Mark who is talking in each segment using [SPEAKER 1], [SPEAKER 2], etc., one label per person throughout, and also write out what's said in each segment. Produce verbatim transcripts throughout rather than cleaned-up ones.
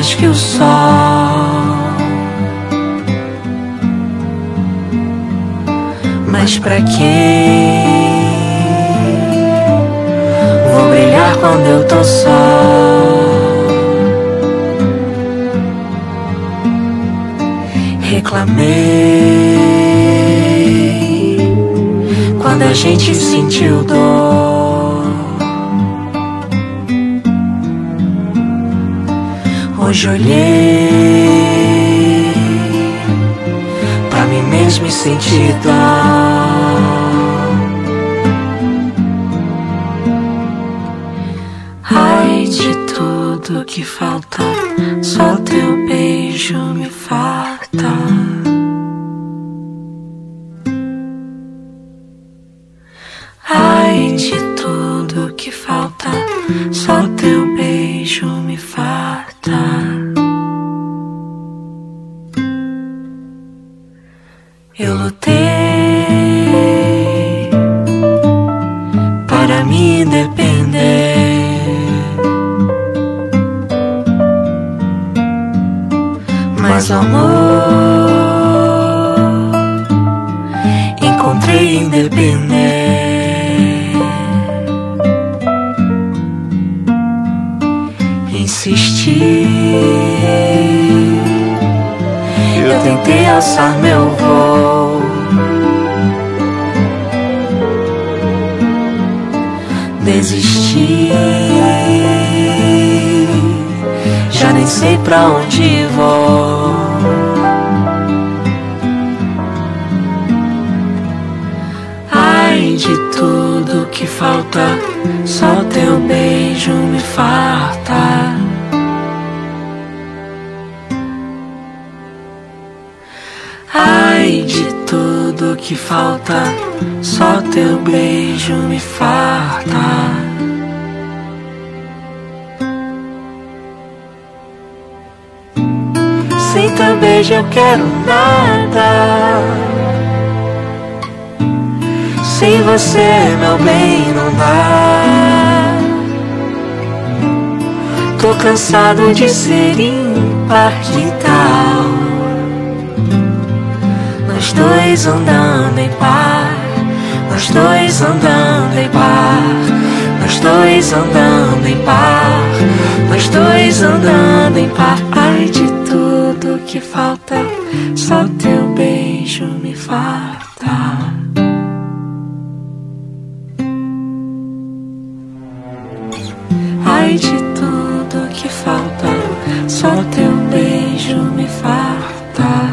[SPEAKER 1] mais que o sol. Mas pra quê? Vou brilhar quando eu tô só. Reclamei quando a gente sentiu dor. Hoje olhei pra mim mesmo e senti dó. Ai, de tudo que falta, só teu beijo me falta. Ai, de tudo que falta, só teu beijo me falta. Eu lutei para me depender, mas o amor encontrei independente. Insisti, eu tentei alçar meu voo, desisti, já nem sei pra onde vou. Ai, de tudo que falta, só teu beijo me falta. Ai, de tudo que falta, só teu beijo me falta. Sem teu beijo eu quero nada. Sem você, meu bem, não dá. Tô cansado de ser ímpar, que tal nós dois andando em par, nós dois andando em par, nós dois andando em par, nós dois andando em par. Ai, de tudo que falta, só teu beijo me falta. Ai, de tudo que falta, só teu beijo me falta.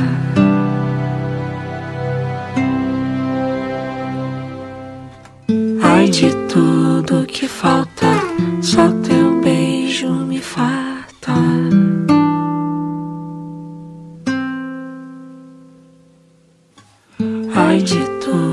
[SPEAKER 1] Ai, de tudo que falta, só teu beijo me falta. Ai, de tudo